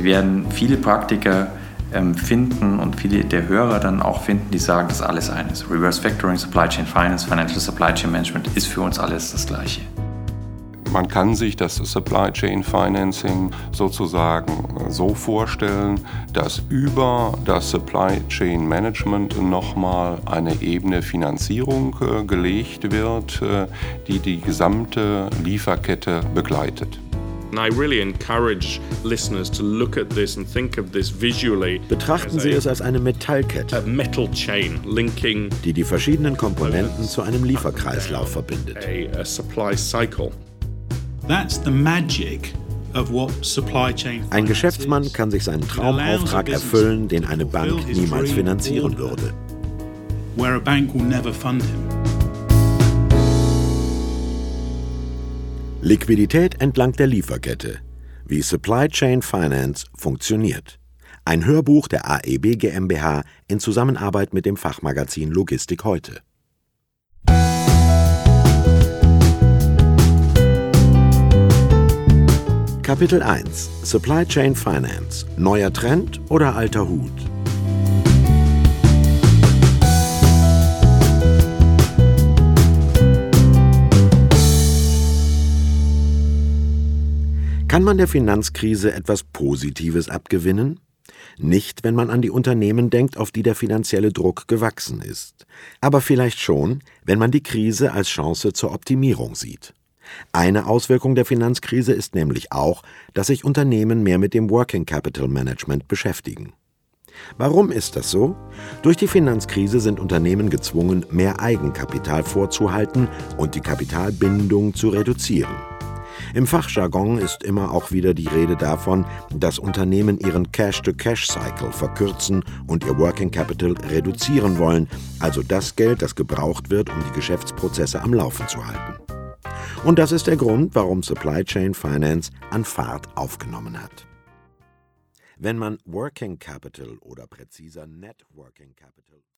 werden viele Praktiker finden und viele der Hörer dann auch finden, die sagen, das ist alles eines. Reverse Factoring, Supply Chain Finance, Financial Supply Chain Management ist für uns alles das Gleiche. Man kann sich das Supply Chain Financing sozusagen so vorstellen, dass über das Supply Chain Management nochmal eine Ebene Finanzierung gelegt wird, die die gesamte Lieferkette begleitet. Betrachten Sie es als eine Metallkette, die die verschiedenen Komponenten zu einem Lieferkreislauf verbindet. Ein Geschäftsmann kann sich seinen Traumauftrag erfüllen, den eine Bank niemals finanzieren würde. Liquidität entlang der Lieferkette. Wie Supply Chain Finance funktioniert. Ein Hörbuch der AEB GmbH in Zusammenarbeit mit dem Fachmagazin Logistik heute. Kapitel 1: Supply Chain Finance. Neuer Trend oder alter Hut? Kann man der Finanzkrise etwas Positives abgewinnen? Nicht, wenn man an die Unternehmen denkt, auf die der finanzielle Druck gewachsen ist. Aber vielleicht schon, wenn man die Krise als Chance zur Optimierung sieht. Eine Auswirkung der Finanzkrise ist nämlich auch, dass sich Unternehmen mehr mit dem Working Capital Management beschäftigen. Warum ist das so? Durch die Finanzkrise sind Unternehmen gezwungen, mehr Eigenkapital vorzuhalten und die Kapitalbindung zu reduzieren. Im Fachjargon ist immer auch wieder die Rede davon, dass Unternehmen ihren Cash-to-Cash-Cycle verkürzen und ihr Working Capital reduzieren wollen, also das Geld, das gebraucht wird, um die Geschäftsprozesse am Laufen zu halten. Und das ist der Grund, warum Supply Chain Finance an Fahrt aufgenommen hat. Wenn man Working Capital oder präziser Net Working Capital